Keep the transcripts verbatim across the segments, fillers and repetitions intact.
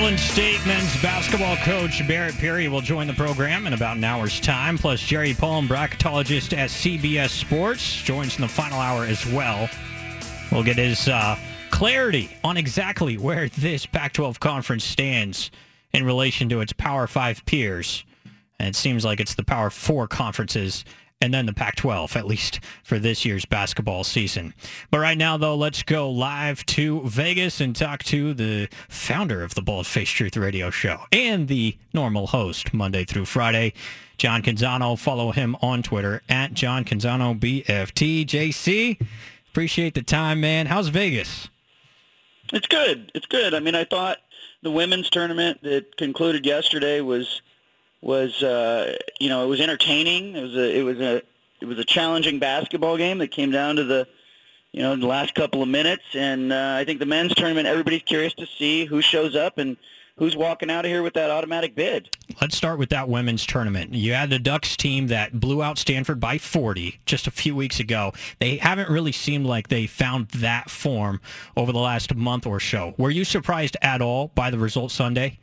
Portland State men's basketball coach Barrett Peery will join the program in about an hour's time. Plus, Jerry Palm, bracketologist at C B S Sports, joins in the final hour as well. We'll get his uh, clarity on exactly where this Pac twelve conference stands in relation to its Power five peers. And it seems like it's the Power four conferences and then the Pac twelve, at least for this year's basketball season. But right now, though, let's go live to Vegas and talk to the founder of the Bald Face Truth Radio Show and the normal host Monday through Friday, John Canzano. Follow him on Twitter at John Canzano B F T. J C, appreciate the time, man. How's Vegas? It's good. It's good. I mean, I thought the women's tournament that concluded yesterday was was uh, you know, it was entertaining. It was a it was a it was a challenging basketball game that came down to the you know the last couple of minutes. And uh, I think the men's tournament, everybody's curious to see who shows up and who's walking out of here with that automatic bid. Let's start with that women's tournament. You had the Ducks team that blew out Stanford by forty just a few weeks ago. They haven't really seemed like they found that form over the last month or so. Were you surprised at all by the result Sunday?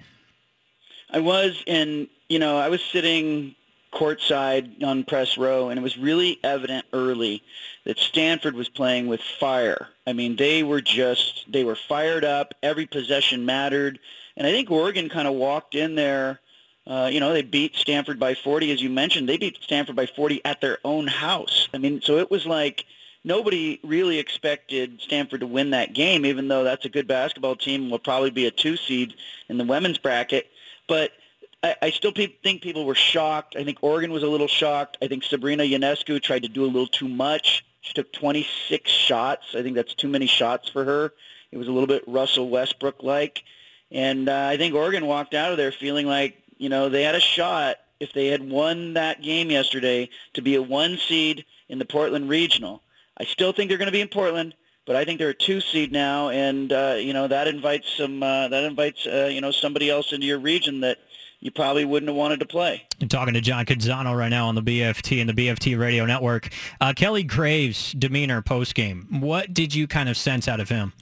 I was, and you know, I was sitting courtside on press row, and it was really evident early that Stanford was playing with fire. I mean, they were just, they were fired up. Every possession mattered. And I think Oregon kind of walked in there. Uh, you know, they beat Stanford by forty, as you mentioned. They beat Stanford by forty at their own house. I mean, so it was like nobody really expected Stanford to win that game, even though that's a good basketball team and will probably be a two seed in the women's bracket. But I, I still pe- think people were shocked. I think Oregon was a little shocked. I think Sabrina Ionescu tried to do a little too much. She took twenty-six shots. I think that's too many shots for her. It was a little bit Russell Westbrook-like. And uh, I think Oregon walked out of there feeling like, you know, they had a shot, if they had won that game yesterday, to be a one seed in the Portland Regional. I still think they're going to be in Portland, but I think they're a two seed now, and uh, you know that invites some uh, that invites uh, you know somebody else into your region that you probably wouldn't have wanted to play. I'm talking to John Canzano right now on the B F T and the B F T Radio Network. Uh, Kelly Graves' demeanor postgame, what did you kind of sense out of him?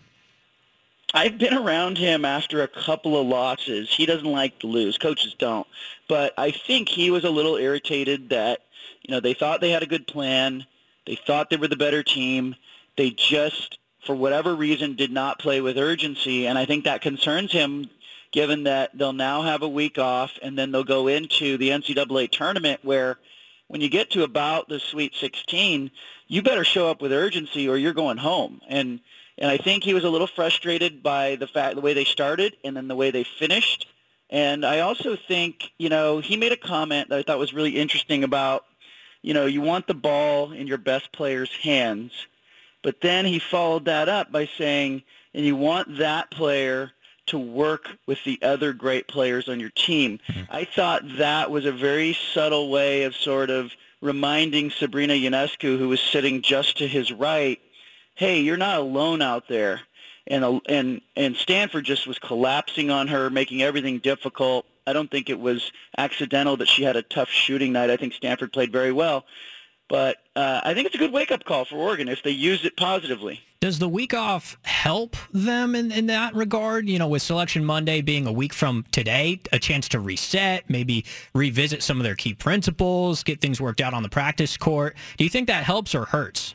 I've been around him after a couple of losses. He doesn't like to lose. Coaches don't. But I think he was a little irritated that, you know, they thought they had a good plan. They thought they were the better team. They just, for whatever reason, did not play with urgency. And I think that concerns him, given that they'll now have a week off, and then they'll go into the N C double A tournament where when you get to about the Sweet sixteen, you better show up with urgency or you're going home. And and I think he was a little frustrated by the fact the way they started and then the way they finished. And I also think, you know, he made a comment that I thought was really interesting about, you know, you want the ball in your best player's hands. But then he followed that up by saying, and you want that player to work with the other great players on your team. Mm-hmm. I thought that was a very subtle way of sort of reminding Sabrina Ionescu, who was sitting just to his right, hey, you're not alone out there. And and and Stanford just was collapsing on her, making everything difficult. I don't think it was accidental that she had a tough shooting night. I think Stanford played very well. But uh, I think it's a good wake-up call for Oregon if they use it positively. Does the week off help them in, in that regard? You know, with Selection Monday being a week from today, a chance to reset, maybe revisit some of their key principles, get things worked out on the practice court. Do you think that helps or hurts?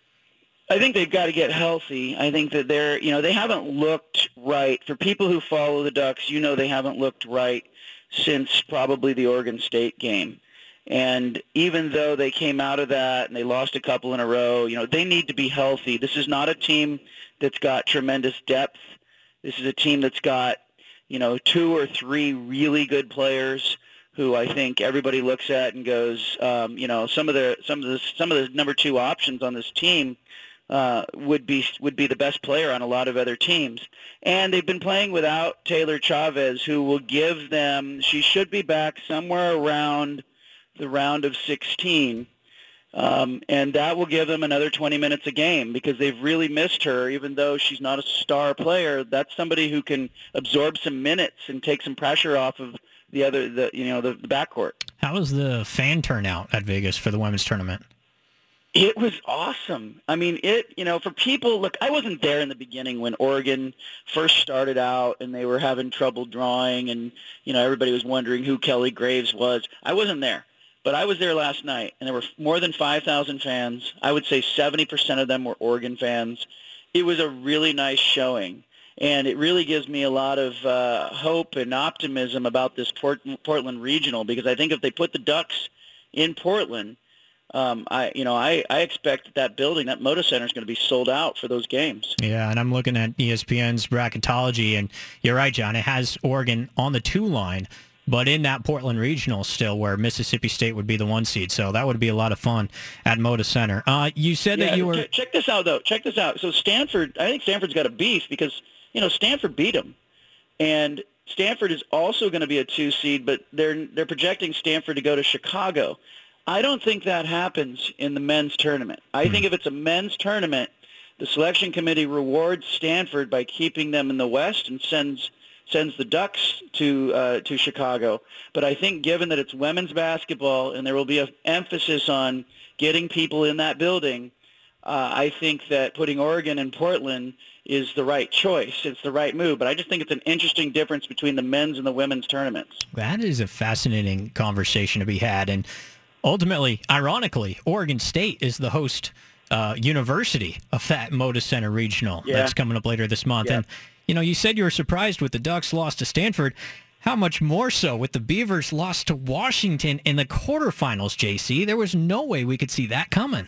I think they've got to get healthy. I think that they're, you know, they haven't looked right. For people who follow the Ducks, you know they haven't looked right since probably the Oregon State game. And even though they came out of that and they lost a couple in a row, you know, they need to be healthy. This is not a team that's got tremendous depth. This is a team that's got, you know, two or three really good players who I think everybody looks at and goes, um, you know, some of the some of the some of the number two options on this team uh, would be would be the best player on a lot of other teams. And they've been playing without Taylor Chavez, who will give them. She should be back somewhere around the round of sixteen, um, and that will give them another twenty minutes a game because they've really missed her. Even though she's not a star player, that's somebody who can absorb some minutes and take some pressure off of the other, the you know, the, the backcourt. How was the fan turnout at Vegas for the women's tournament? It was awesome. I mean, it, you know, for people, look, I wasn't there in the beginning when Oregon first started out and they were having trouble drawing and, you know, everybody was wondering who Kelly Graves was. I wasn't there, but I was there last night and there were more than five thousand fans. I would say seventy percent of them were Oregon fans. It was a really nice showing, and it really gives me a lot of uh, hope and optimism about this Port- Portland Regional, because I think if they put the Ducks in Portland, Um, I, you know, I, I expect that, that building, that Moda Center, is going to be sold out for those games. Yeah, and I'm looking at E S P N's bracketology, and you're right, John. It has Oregon on the two line, but in that Portland Regional still, where Mississippi State would be the one seed. So that would be a lot of fun at Moda Center. Uh, you said yeah, that you were. Ch- check this out, though. Check this out. So Stanford, I think Stanford's got a beef because you know Stanford beat them, and Stanford is also going to be a two seed, but they're they're projecting Stanford to go to Chicago. I don't think that happens in the men's tournament. I mm-hmm. think if it's a men's tournament, the selection committee rewards Stanford by keeping them in the West and sends sends the Ducks to uh, to Chicago. But I think given that it's women's basketball and there will be an emphasis on getting people in that building, uh, I think that putting Oregon in Portland is the right choice. It's the right move. But I just think it's an interesting difference between the men's and the women's tournaments. That is a fascinating conversation to be had. And ultimately, ironically, Oregon State is the host uh, university of that Moda Center Regional yeah. that's coming up later this month. Yeah. And, you know, you said you were surprised with the Ducks loss to Stanford. How much more so with the Beavers lost to Washington in the quarterfinals, J C? There was no way we could see that coming.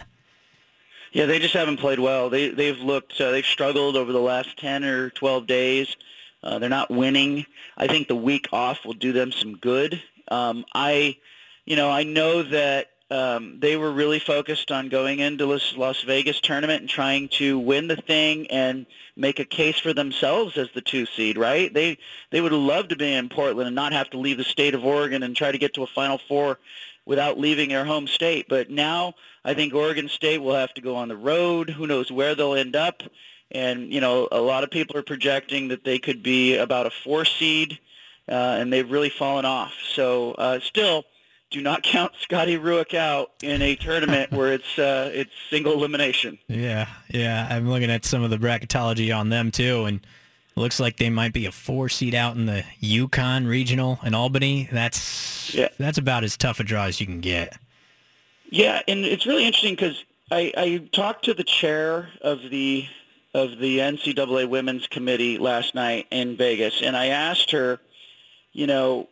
Yeah, they just haven't played well. They, they've looked, uh, they've struggled over the last ten or twelve days. Uh, they're not winning. I think the week off will do them some good. Um, I... You know, I know that um, they were really focused on going into this Las Vegas tournament and trying to win the thing and make a case for themselves as the two seed, right? They they would love to be in Portland and not have to leave the state of Oregon and try to get to a Final Four without leaving their home state. But now I think Oregon State will have to go on the road. Who knows where they'll end up? And, you know, a lot of people are projecting that they could be about a four seed, uh, and they've really fallen off. So uh, still, do not count Scotty Rueck out in a tournament where it's uh, it's single elimination. Yeah, yeah. I'm looking at some of the bracketology on them, too, and it looks like they might be a four seed out in the Yukon Regional in Albany. That's yeah. that's about as tough a draw as you can get. Yeah, and it's really interesting because I, I talked to the chair of the of the N C double A Women's Committee last night in Vegas, and I asked her, you know,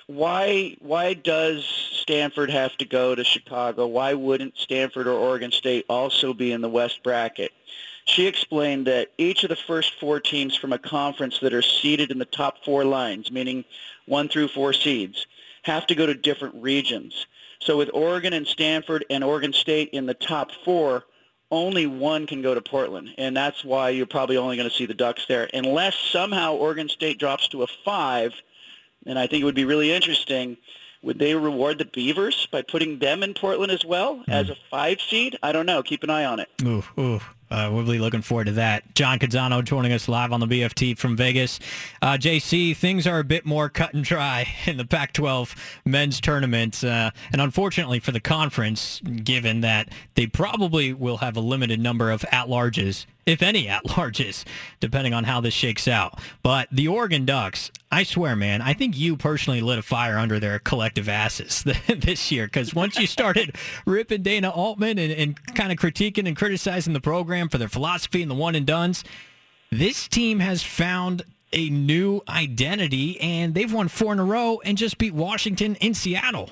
Why why does Stanford have to go to Chicago? Why wouldn't Stanford or Oregon State also be in the West bracket? She explained that each of the first four teams from a conference that are seeded in the top four lines, meaning one through four seeds, have to go to different regions. So with Oregon and Stanford and Oregon State in the top four, only one can go to Portland, and that's why you're probably only going to see the Ducks there. Unless somehow Oregon State drops to a five, and I think it would be really interesting, would they reward the Beavers by putting them in Portland as well mm. as a five seed? I don't know. Keep an eye on it. Ooh, ooh. Uh, we'll be looking forward to that. John Canzano joining us live on the B F T from Vegas. Uh, J C, things are a bit more cut and dry in the Pac twelve men's tournament. Uh, and unfortunately for the conference, given that they probably will have a limited number of at-larges, if any at-larges, depending on how this shakes out. But the Oregon Ducks, I swear, man, I think you personally lit a fire under their collective asses this year, because once you started ripping Dana Altman and, and kind of critiquing and criticizing the program for their philosophy and the one-and-dones, this team has found a new identity, and they've won four in a row and just beat Washington in Seattle.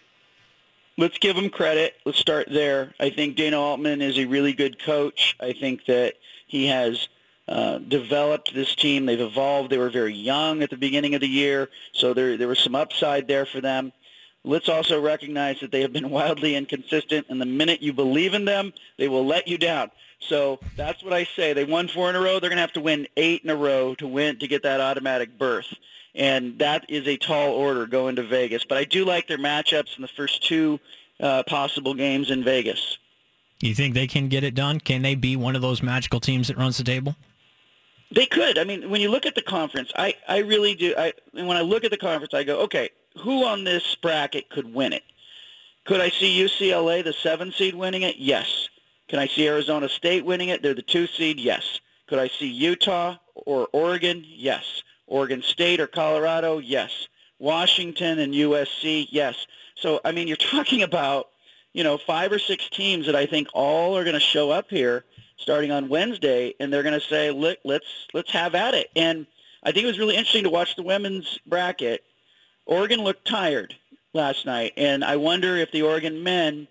Let's give him credit. Let's start there. I think Dana Altman is a really good coach. I think that he has uh, developed this team. They've evolved. They were very young at the beginning of the year, so there there was some upside there for them. Let's also recognize that they have been wildly inconsistent, and the minute you believe in them, they will let you down. So that's what I say. They won four in a row. They're going to have to win eight in a row to win to get that automatic berth. And that is a tall order going to Vegas. But I do like their matchups in the first two uh, possible games in Vegas. You think they can get it done? Can they be one of those magical teams that runs the table? They could. I mean, when you look at the conference, I, I really do. I, and when I look at the conference, I go, okay, who on this bracket could win it? Could I see U C L A, the seven seed, winning it? Yes. Can I see Arizona State winning it? They're the two seed? Yes. Could I see Utah or Oregon? Yes. Oregon State or Colorado? Yes. Washington and U S C? Yes. So, I mean, you're talking about, you know, five or six teams that I think all are going to show up here starting on Wednesday, and they're going to say, Let, let's let's have at it. And I think it was really interesting to watch the women's bracket. Oregon looked tired last night, and I wonder if the Oregon men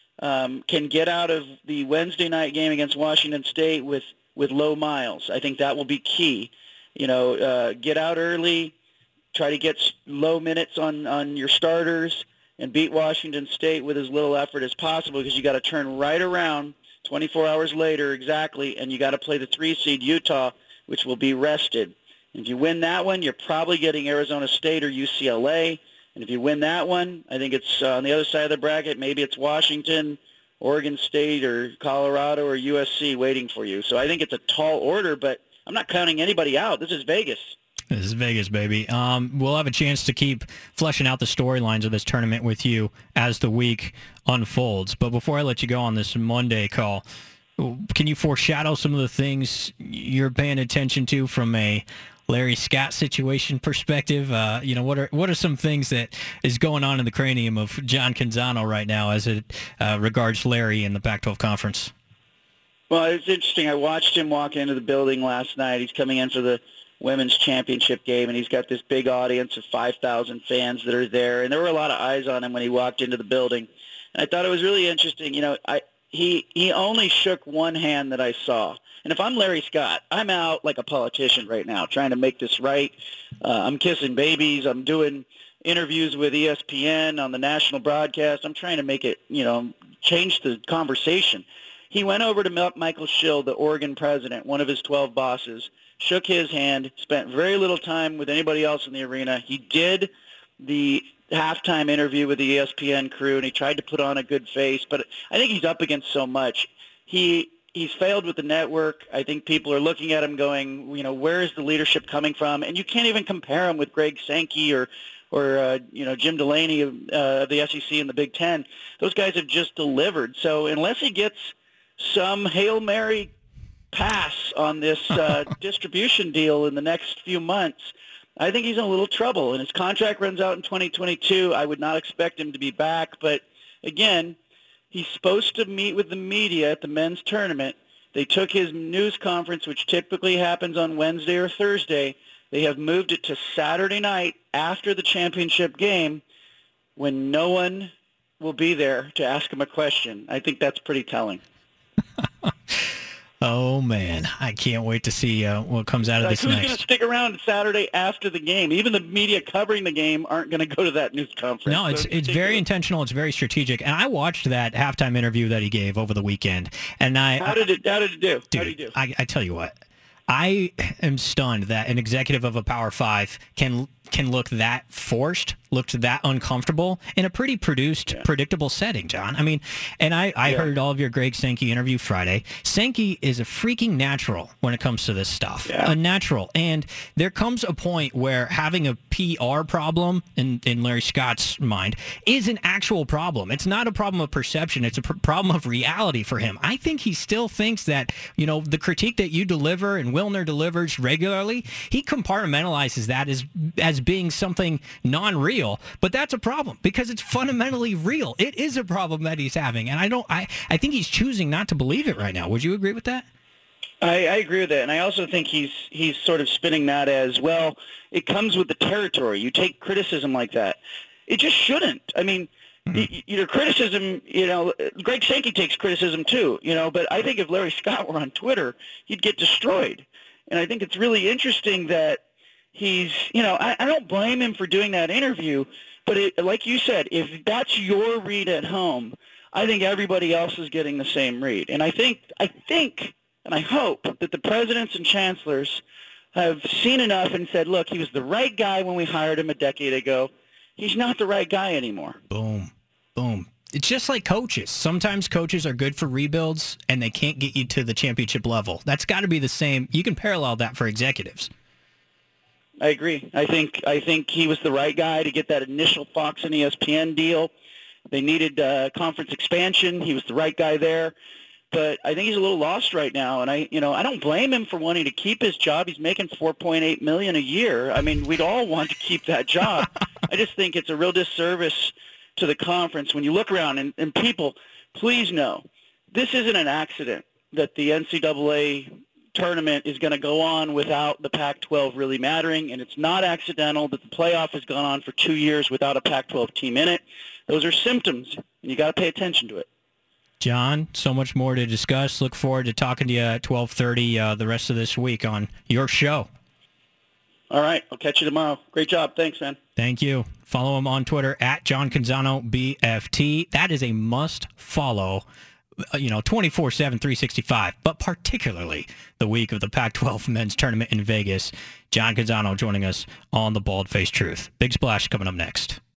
um, can get out of the Wednesday night game against Washington State with, with low miles. I think that will be key. You know, uh, get out early, try to get low minutes on, on your starters, and beat Washington State with as little effort as possible, because you got to turn right around twenty-four hours later exactly, and you got to play the three seed Utah, which will be rested. If you win that one, you're probably getting Arizona State or U C L A. And if you win that one, I think it's uh, on the other side of the bracket. Maybe it's Washington, Oregon State, or Colorado, or U S C waiting for you. So I think it's a tall order, but I'm not counting anybody out. This is Vegas. This is Vegas, baby. Um, we'll have a chance to keep fleshing out the storylines of this tournament with you as the week unfolds. But before I let you go on this Monday call, can you foreshadow some of the things you're paying attention to from a Larry Scott situation perspective? Uh, you know, what are what are some things that is going on in the cranium of John Canzano right now as it uh, regards Larry in the Pac twelve conference? Well, it's interesting. I watched him walk into the building last night. He's coming in for the women's championship game, and he's got this big audience of five thousand fans that are there, and there were a lot of eyes on him when he walked into the building. And I thought it was really interesting. You know, I he he only shook one hand that I saw. And if I'm Larry Scott, I'm out like a politician right now trying to make this right. Uh, I'm kissing babies. I'm doing interviews with E S P N on the national broadcast. I'm trying to make it, you know, change the conversation. He went over to Michael Schill, the Oregon president, one of his twelve bosses, shook his hand, spent very little time with anybody else in the arena. He did the halftime interview with the E S P N crew, and he tried to put on a good face, but I think he's up against so much. He he's failed with the network. I think people are looking at him going, you know, where is the leadership coming from? And you can't even compare him with Greg Sankey or, or uh, you know, Jim Delaney of uh, the S E C and the Big Ten. Those guys have just delivered. So unless he gets some Hail Mary pass on this uh, distribution deal in the next few months, I think he's in a little trouble. And his contract runs out in twenty twenty-two. I would not expect him to be back. But, again, he's supposed to meet with the media at the men's tournament. They took his news conference, which typically happens on Wednesday or Thursday. They have moved it to Saturday night after the championship game, when no one will be there to ask him a question. I think that's pretty telling. Oh, man. I can't wait to see uh, what comes out of like, this who's next. Who's going to stick around Saturday after the game? Even the media covering the game aren't going to go to that news conference. No, it's so it's, it's very intentional. It's very strategic. And I watched that halftime interview that he gave over the weekend. And I How did it, how did it do? Dude, how did it do? I, I tell you what. I am stunned that an executive of a Power Five can can look that forced, looked that uncomfortable in a pretty produced, yeah. predictable setting, John. I mean, and I, I yeah. heard all of your Greg Sankey interview Friday. Sankey is a freaking natural when it comes to this stuff. Yeah. A natural. And there comes a point where having a P R problem, in, in Larry Scott's mind, is an actual problem. It's not a problem of perception. It's a pr- problem of reality for him. I think he still thinks that, you know, the critique that you deliver and Wilner delivers regularly, he compartmentalizes that as as being something non-real, but that's a problem because it's fundamentally real. It is a problem that he's having, and I don't. I, I think he's choosing not to believe it right now. Would you agree with that? I, I agree with that, and I also think he's he's sort of spinning that as, well, it comes with the territory. You take criticism like that. It just shouldn't. I mean, mm-hmm. you know, criticism, you know, Greg Sankey takes criticism too, you know, but I think if Larry Scott were on Twitter, he'd get destroyed. And I think it's really interesting that he's, you know, I, I don't blame him for doing that interview, but it, like you said, if that's your read at home, I think everybody else is getting the same read. And I think, I think, and I hope that the presidents and chancellors have seen enough and said, look, he was the right guy when we hired him a decade ago. He's not the right guy anymore. Boom. Boom. It's just like coaches. Sometimes coaches are good for rebuilds, and they can't get you to the championship level. That's got to be the same. You can parallel that for executives. I agree. I think I think he was the right guy to get that initial Fox and E S P N deal. They needed uh, conference expansion. He was the right guy there. But I think he's a little lost right now, and I, you know, I don't blame him for wanting to keep his job. He's making four point eight million dollars a year. I mean, we'd all want to keep that job. I just think it's a real disservice to the conference when you look around. And, and people, please know, this isn't an accident that the N C double A tournament is going to go on without the Pac twelve really mattering, and it's not accidental that the playoff has gone on for two years without a Pac twelve team in it. Those are symptoms, and you got to pay attention to it. John, so much more to discuss. Look forward to talking to you at twelve thirty uh, the rest of this week on your show. All right. I'll catch you tomorrow. Great job. Thanks, man. Thank you. Follow him on Twitter at John Canzano B F T. That is a must follow, you know, twenty-four seven, three sixty-five, but particularly the week of the Pac twelve men's tournament in Vegas. John Canzano joining us on the Bald Faced Truth. Big Splash coming up next.